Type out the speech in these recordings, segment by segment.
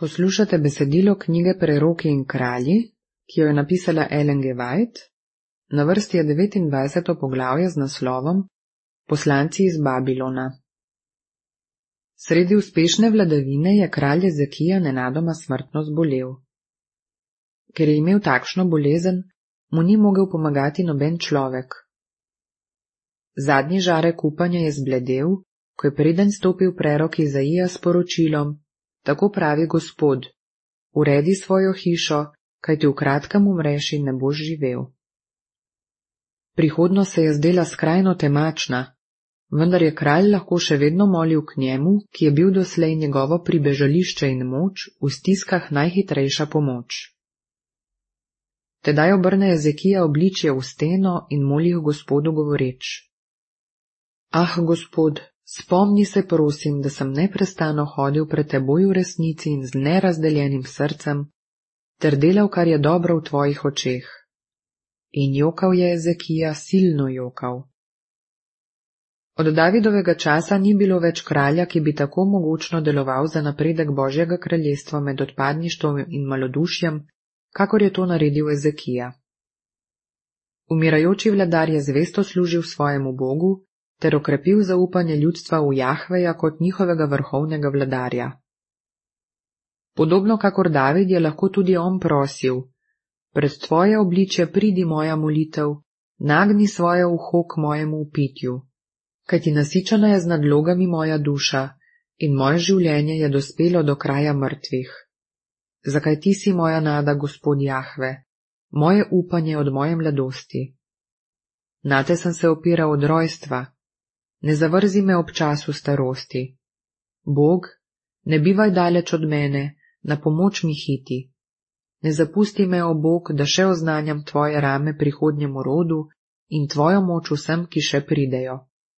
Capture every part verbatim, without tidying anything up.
Poslušate besedilo knjige Preroki in kralji, ki jo je napisala Ellen G. White. Na vrsti je devetindvajseto poglavje z naslovom Poslanci iz Babilona. Sredi uspešne vladavine je kralj Ezekija nenadoma smrtno zbolel. Ker je imel takšno bolezen, mu ni mogel pomagati noben človek. Zadnji žarek upanja je zbledel, ko je preden stopil prerok Izaija s poročilom: Tako pravi Gospod, uredi svojo hišo, kajti v kratkem umreš in ne boš živel. Prihodnost se je zdela skrajno temačna, vendar je kralj lahko še vedno molil k njemu, ki je bil doslej njegovo pribežališče in moč, v stiskah najhitrejša pomoč. Tedaj obrne Ezekija obličje v steno in moli k Gospodu govoreč: Ah, Gospod, spomni se, prosim, da sem neprestano hodil pred teboj v resnici in z nerazdeljenim srcem, ter delal, kar je dobro v tvojih očeh. In jokal je Ezekija, silno jokal. Od Davidovega časa ni bilo več kralja, ki bi tako mogočno deloval za napredek Božjega kraljestva med odpadništvom in malodušjem, kakor je to naredil Ezekija. Umirajoči vladar je zvesto služil svojemu Bogu ter okrepil zaupanje ljudstva v Jahveja kot njihovega vrhovnega vladarja. Podobno kakor David je lahko tudi on prosil: Pred tvoje obličje pridi moja molitev, nagni svoje uho k mojemu upitju, kajti nasičena je z nadlogami moja duša in moje življenje je dospelo do kraja mrtvih. Zakaj ti si moja nada, Gospod Jahve, moje upanje od moje mladosti? Nate sem se opiral od rojstva, ne zavrzi me ob času starosti. Bog, ne bivaj daleč od mene, na pomoč mi hiti. Ne zapusti me, o Bog, da še oznanjam tvoje rame prihodnjemu rodu in tvojo moč vsem, ki še pridejo.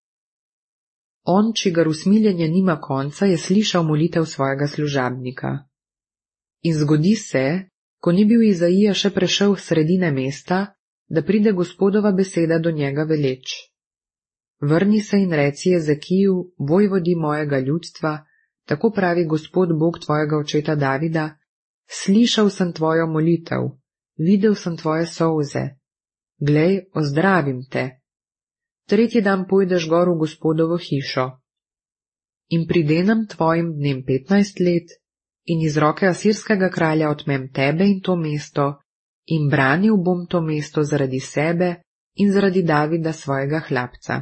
On, čigar usmiljenje nima konca, je slišal molitev svojega služabnika. In zgodi se, ko ni bil Izaija še prešel v sredine mesta, da pride Gospodova beseda do njega veleč: Vrni se in reci Ezekiju, vojvodi mojega ljudstva, tako pravi Gospod Bog tvojega očeta Davida: Slišal sem tvojo molitev, videl sem tvoje solze. Glej, ozdravim te. Tretji dan pojdeš gor v Gospodovo hišo. In pridenem tvojim dnem petnajst let in iz roke asirskega kralja otmem tebe in to mesto in branil bom to mesto zaradi sebe in zaradi Davida svojega hlapca.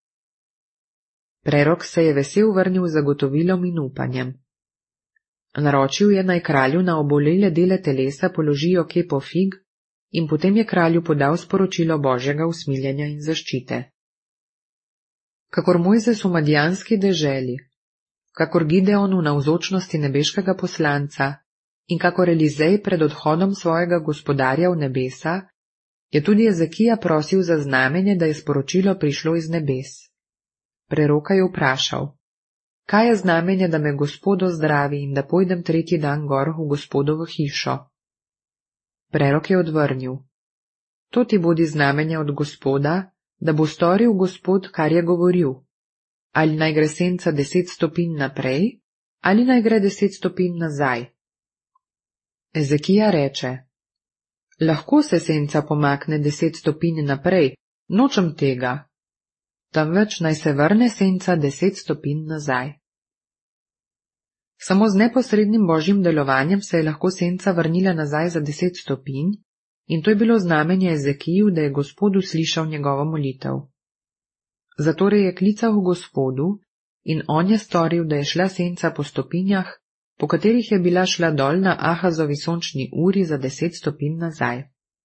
Prerok se je vesel vrnil z zagotovilom in upanjem. Naročil je, naj kralju na obolele dele telesa položijo kepo fig in potem je kralju podal sporočilo Božjega usmiljenja in zaščite. Kakor Mojzes v Madijanski deželi, kakor Gideon v navzočnosti nebeškega poslanca in kakor Elizej pred odhodom svojega gospodarja v nebesa, je tudi Ezekija prosil za znamenje, da je sporočilo prišlo iz nebes. Preroka je vprašal: Kaj je znamenje, da me Gospod ozdravi in da pojdem tretji dan gor v Gospodovo hišo? Prerok je odvrnil: To ti bodi znamenje od Gospoda, da bo storil Gospod, kar je govoril. Ali naj gre senca deset stopinj naprej, ali naj gre deset stopinj nazaj? Ezekija reče: Lahko se senca pomakne deset stopinj naprej, nočem tega. Temveč naj se vrne senca deset stopinj nazaj. Samo z neposrednim božjim delovanjem se je lahko senca vrnila nazaj za deset stopinj in to je bilo znamenje Ezekiju, da je Gospod uslišal njegovo molitev. Zatorej je klical v Gospodu in on je storil, da je šla senca po stopinjah, po katerih je bila šla dol na Ahazovi sončni uri za deset stopinj nazaj.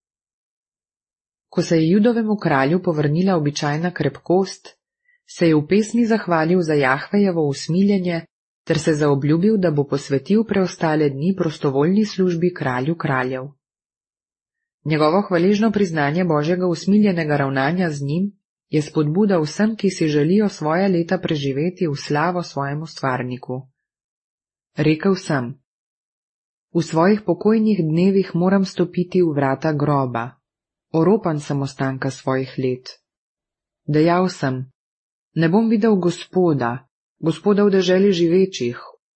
Ko se je Judovemu kralju povrnila običajna krepkost, se je v pesmi zahvalil za Jahvejevo usmiljenje ter se zaobljubil, da bo posvetil preostale dni prostovoljni službi kralju kraljev. Njegovo hvaležno priznanje Božjega usmiljenega ravnanja z njim je spodbuda vsem, ki si želijo svoja leta preživeti v slavo svojemu stvarniku. Rekel sem: V svojih pokojnih dnevih moram stopiti v vrata groba. Oropan sem ostanka svojih let. Dejal sem: Ne bom videl Gospoda, Gospoda v deželi živečih.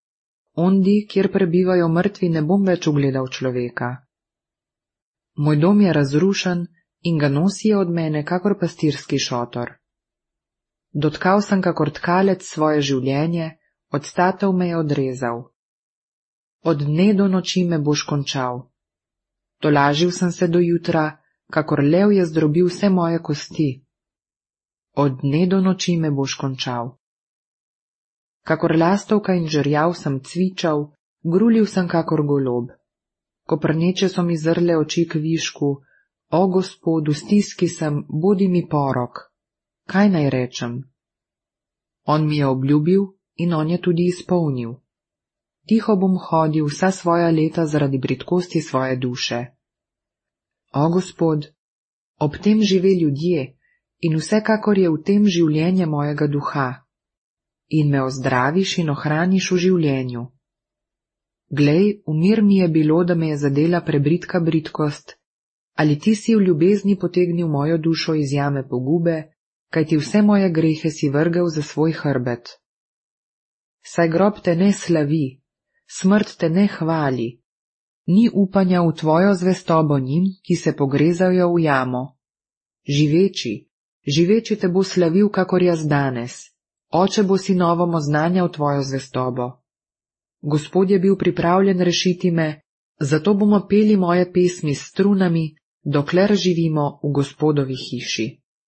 ondi, kjer prebivajo mrtvi, ne bom več ugledal človeka. Moj dom je razrušen in ga nosijo od mene kakor pastirski šotor. Dotkal sem kakor tkalec svoje življenje, od statev me je odrezal. Od dne do noči me boš končal. Tolažil sem se do jutra, kakor lev je zdrobil vse moje kosti. Od dne do noči me boš končal. Kakor lastovka in žerjav sem cvičal, grulil sem kakor golob. Koprneče so mi zrle oči k višku, o Gospod, v stiski sem, bodi mi porok. Kaj naj rečem? On mi je obljubil in on je tudi izpolnil. Tiho bom hodil vsa svoja leta zaradi bridkosti svoje duše. O Gospod, ob tem žive ljudje in vsekakor je v tem življenje mojega duha. In me ozdraviš in ohraniš v življenju. Glej, v mir mi je bilo, da me je zadela prebridka bridkost, ali ti si v ljubezni potegnil mojo dušo iz jame pogube, kajti vse moje grehe si vrgel za svoj hrbet. Saj grob te ne slavi, smrt te ne hvali, ni upanja v tvojo zvestobo njim, ki se pogrezajo v jamo. Živeči, živeči te bo slavil, kakor jaz danes, oče bo sinovom oznanjal tvojo zvestobo. Gospod je bil pripravljen rešiti me, zato bomo peli moje pesmi s strunami, dokler živimo v Gospodovi hiši.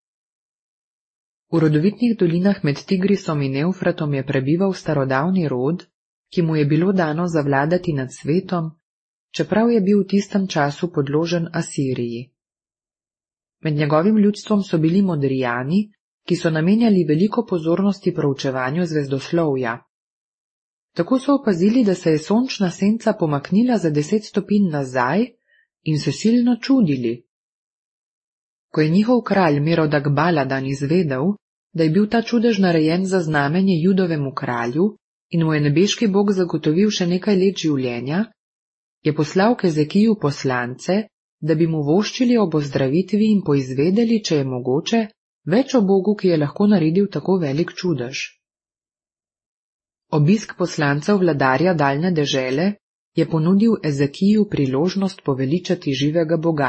V rodovitnih dolinah med Tigrisom in Evfratom je prebival starodavni rod, ki mu je bilo dano zavladati nad svetom, čeprav je bil v tistem času podložen Asiriji. Med njegovim ljudstvom so bili Modrijani, ki so namenjali veliko pozornosti proučevanju zvezdoslovja. Tako so opazili, da se je sončna senca pomaknila za deset stopinj nazaj in se silno čudili. Ko je njihov kralj Merodak Baladan izvedel, da je bil ta čudež narejen za znamenje Judovemu kralju in mu je nebeški Bog zagotovil še nekaj let življenja, je poslal k Ezekiju poslance, da bi mu voščili ob ozdravitvi in poizvedeli, če je mogoče, več o Bogu, ki je lahko naredil tako velik čudež. Obisk poslancev vladarja daljne dežele je ponudil Ezekiju priložnost poveličati živega Boga.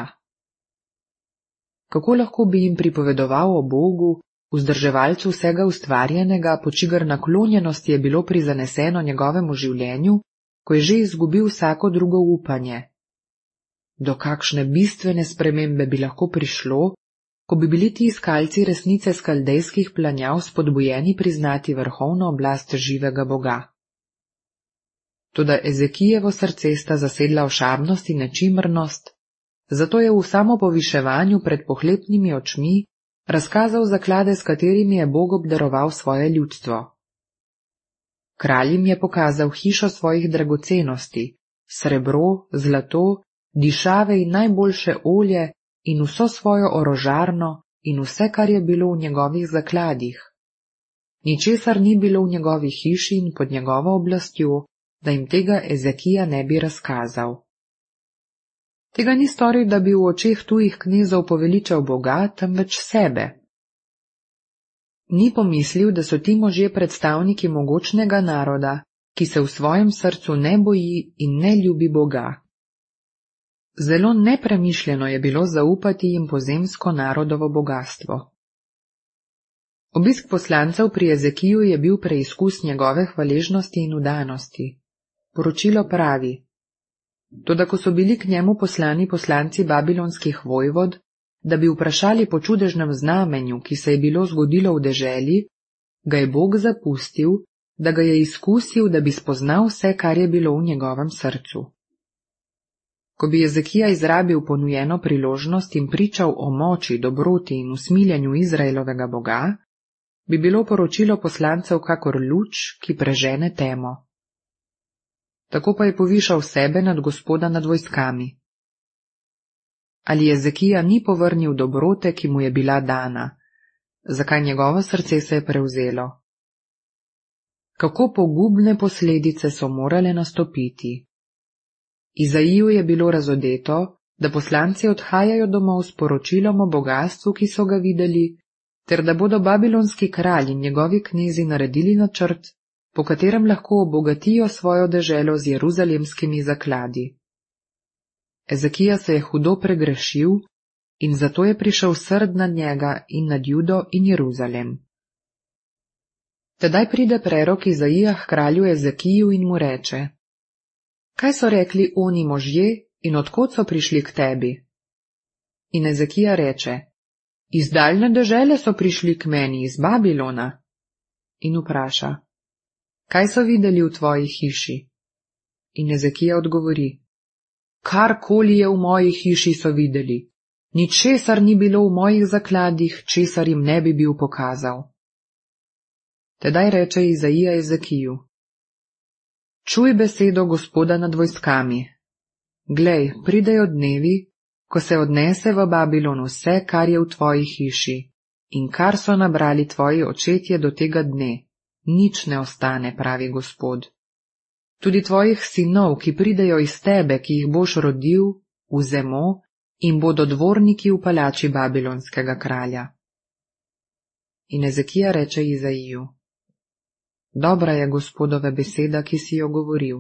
Kako lahko bi jim pripovedoval o Bogu, vzdrževalcu vsega ustvarjenega, po čigar naklonjenosti je bilo prizaneseno njegovemu življenju, ko je že izgubil vsako drugo upanje? Do kakšne bistvene spremembe bi lahko prišlo, ko bi bili ti iskalci resnice skaldejskih planjav spodbujeni priznati vrhovno oblast živega Boga. Toda Ezekijevo srce sta zasedla ošabnost in nečimrnost, zato je v samopoviševanju pred pohlepnimi očmi razkazal zaklade, s katerimi je Bog obdaroval svoje ljudstvo. Kralj jim je pokazal hišo svojih dragocenosti, srebro, zlato, dišave in najboljše olje in vso svojo orožarno in vse, kar je bilo v njegovih zakladih. Ničesar ni bilo v njegovi hiši in pod njegovo oblastjo, da jim tega Ezekija ne bi razkazal. Tega ni storil, da bi v očeh tujih knezov poveličal Boga, temveč sebe. Ni pomislil, da so ti možje predstavniki mogočnega naroda, ki se v svojem srcu ne boji in ne ljubi Boga. Zelo nepremišljeno je bilo zaupati jim pozemsko narodovo bogastvo. Obisk poslancev pri Ezekiju je bil preizkus njegove hvaležnosti in vdanosti. Poročilo pravi: Toda ko so bili k njemu poslani poslanci babilonskih vojvod, da bi vprašali po čudežnem znamenju, ki se je bilo zgodilo v deželi, ga je Bog zapustil, da ga je izkusil, da bi spoznal vse, kar je bilo v njegovem srcu. Ko bi Ezekija izrabil ponujeno priložnost in pričal o moči, dobroti in usmiljanju Izraelovega Boga, bi bilo poročilo poslancev kakor luč, ki prežene temo. Tako pa je povišal sebe nad Gospoda nad vojskami. Ali Ezekija ni povrnil dobrote, ki mu je bila dana, zakaj njegovo srce se je prevzelo? Kako pogubne posledice so morale nastopiti? Izaiju je bilo razodeto, da poslanci odhajajo domov s poročilom o bogastvu, ki so ga videli, ter da bodo babilonski kralj in njegovi knezi naredili načrt, po katerem lahko obogatijo svojo deželo z jeruzalemskimi zakladi. Ezekija se je hudo pregrešil in zato je prišel srd nad njega in nad Judo in Jeruzalem. Tedaj pride prerok Izaija k kralju Ezekiju in mu reče: Kaj so rekli oni možje in odkot so prišli k tebi? In Ezekija reče: Iz daljne dežele so prišli k meni, iz Babilona. In vpraša: Kaj so videli v tvoji hiši? In Ezekija odgovori: Karkoli je v moji hiši so videli, ničesar ni bilo v mojih zakladih, česar jim ne bi bil pokazal. Tedaj reče Izaija Ezekiju: Čuj besedo Gospoda nad vojskami. Glej, pridejo dnevi, ko se odnese v Babilon vse, kar je v tvoji hiši, in kar so nabrali tvoji očetje do tega dne, nič ne ostane, pravi Gospod. Tudi tvojih sinov, ki pridejo iz tebe, ki jih boš rodil, vzemo in bodo dvorniki v palači babilonskega kralja. In Ezekija reče Izaiju: Dobra je Gospodova beseda, ki si jo govoril.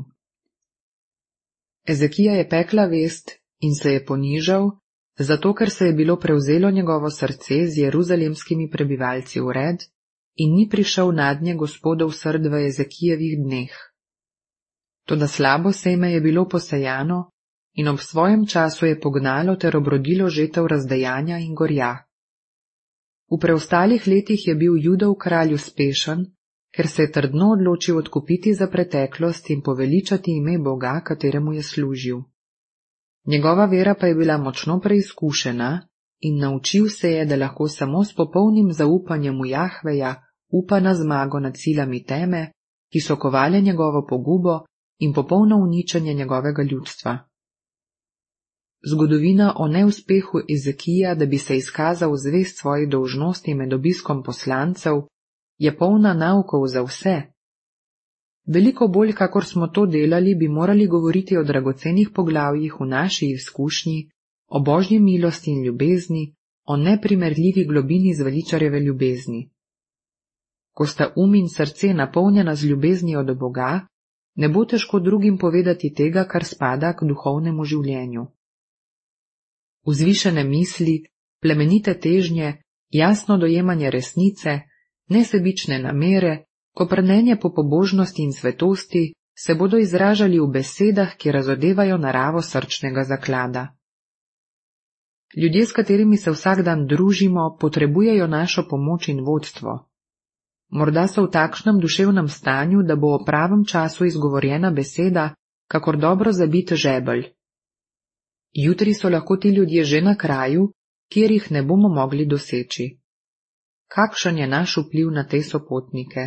Ezekija je pekla vest in se je ponižal, zato ker se je bilo prevzelo njegovo srce z jeruzalemskimi prebivalci v red in ni prišel nadnje Gospodov srd v Ezekijevih dneh. Toda slabo seme je bilo posejano in ob svojem času je pognalo ter obrodilo žetev razdejanja in gorja. V preostalih letih je bil Judov kralj uspešen, ker se je trdno odločil odkupiti za preteklost in poveličati ime Boga, kateremu je služil. Njegova vera pa je bila močno preizkušena in naučil se je, da lahko samo s popolnim zaupanjem v Jahveja upa na zmago nad silami teme, ki so kovale njegovo pogubo in popolno uničenje njegovega ljudstva. Zgodovina o neuspehu Ezekija, da bi se izkazal zvest svoji dolžnosti med obiskom poslancev, je polna naukov za vse. Veliko bolj, kakor smo to delali, bi morali govoriti o dragocenih poglavjih v naši izkušnji, o Božji milosti in ljubezni, o neprimerljivi globini zveličarjeve ljubezni. Ko sta um in srce napolnjena z ljubeznijo do Boga, ne bo težko drugim povedati tega, kar spada k duhovnemu življenju. Vzvišene misli, plemenite težnje, jasno dojemanje resnice, nesebične namere, koprnenje po pobožnosti in svetosti se bodo izražali v besedah, ki razodevajo naravo srčnega zaklada. Ljudje, s katerimi se vsak dan družimo, potrebujejo našo pomoč in vodstvo. Morda so v takšnem duševnem stanju, da bo v pravem času izgovorjena beseda, kakor dobro zabit žebelj. Jutri so lahko ti ljudje že na kraju, kjer jih ne bomo mogli doseči. Kakšen je naš vpliv na te sopotnike?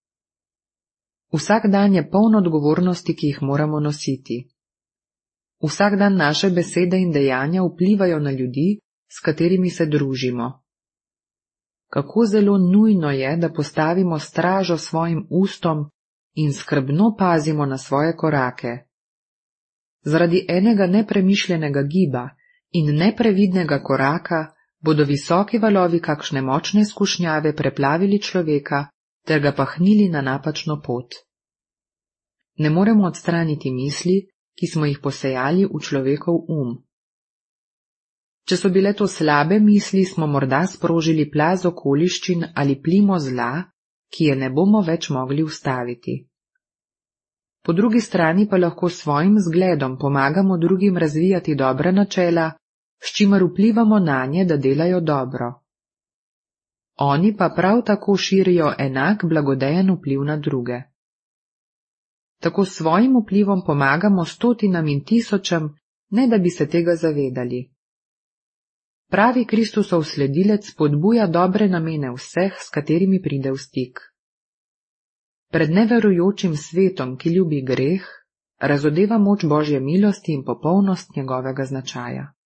Vsak dan je poln odgovornosti, ki jih moramo nositi. Vsak dan naše besede in dejanja vplivajo na ljudi, s katerimi se družimo. Kako zelo nujno je, da postavimo stražo svojim ustom in skrbno pazimo na svoje korake. Zaradi enega nepremišljenega giba in neprevidnega koraka bodo visoki valovi kakšne močne skušnjave preplavili človeka ter ga pahnili na napačno pot. Ne moremo odstraniti misli, ki smo jih posejali v človekov um. Če so bile to slabe misli, smo morda sprožili plaz okoliščin ali plimo zla, ki je ne bomo več mogli ustaviti. Po drugi strani pa lahko svojim zgledom pomagamo drugim razvijati dobra načela, s čimer vplivamo nanje, da delajo dobro. Oni pa prav tako širijo enak blagodejen vpliv na druge. Tako s svojim vplivom pomagamo stotinam in tisočem, ne da bi se tega zavedali. Pravi Kristusov sledilec spodbuja dobre namene vseh, s katerimi pride v stik. Pred neverujočim svetom, ki ljubi greh, razodeva moč Božje milosti in popolnost njegovega značaja.